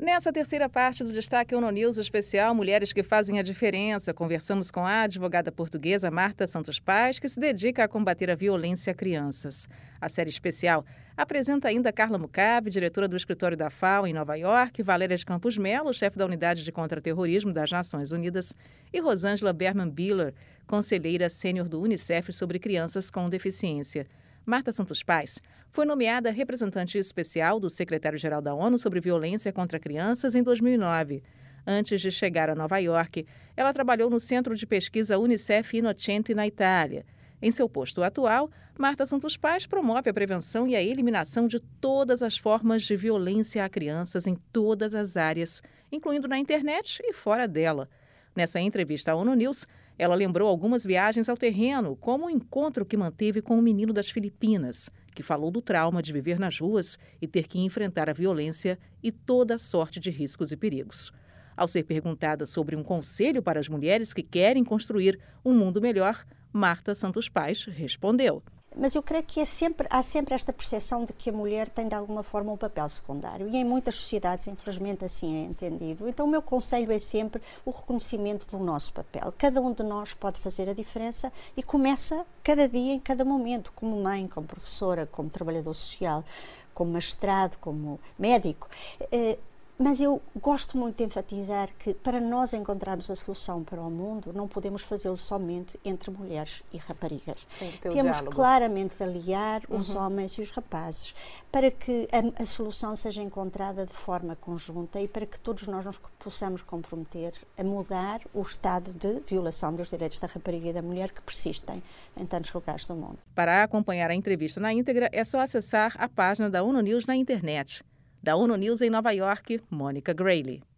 Nessa terceira parte do Destaque ONU News especial Mulheres que Fazem a Diferença, conversamos com a advogada portuguesa Marta Santos Paz, que se dedica a combater a violência a crianças. A série especial apresenta ainda Carla Mucave, diretora do escritório da FAO em Nova York, Valéria de Campos Melo, chefe da Unidade de Contra-Terrorismo das Nações Unidas, e Rosângela Berman-Biller, conselheira sênior do Unicef sobre crianças com deficiência. Marta Santos Paz foi nomeada representante especial do secretário-geral da ONU sobre violência contra crianças em 2009. Antes de chegar a Nova York, ela trabalhou no Centro de Pesquisa Unicef Innocenti, na Itália. Em seu posto atual, Marta Santos Paz promove a prevenção e a eliminação de todas as formas de violência a crianças em todas as áreas, incluindo na internet e fora dela. Nessa entrevista à ONU News, ela lembrou algumas viagens ao terreno, como o encontro que manteve com um menino das Filipinas, que falou do trauma de viver nas ruas e ter que enfrentar a violência e toda sorte de riscos e perigos. Ao ser perguntada sobre um conselho para as mulheres que querem construir um mundo melhor, Marta Santos Paz respondeu. Mas eu creio que há sempre esta percepção de que a mulher tem de alguma forma um papel secundário e em muitas sociedades, infelizmente, assim é entendido. Então o meu conselho é sempre o reconhecimento do nosso papel. Cada um de nós pode fazer a diferença e começa cada dia, em cada momento, como mãe, como professora, como trabalhador social, como magistrado, como médico. Mas eu gosto muito de enfatizar que para nós encontrarmos a solução para o mundo, não podemos fazê-lo somente entre mulheres e raparigas. Temos claramente de aliar os homens e os rapazes para que a solução seja encontrada de forma conjunta e para que todos nós nos possamos comprometer a mudar o estado de violação dos direitos da rapariga e da mulher que persistem em tantos lugares do mundo. Para acompanhar a entrevista na íntegra, é só acessar a página da ONU News na internet. Da ONU News em Nova York, Mônica Grayle.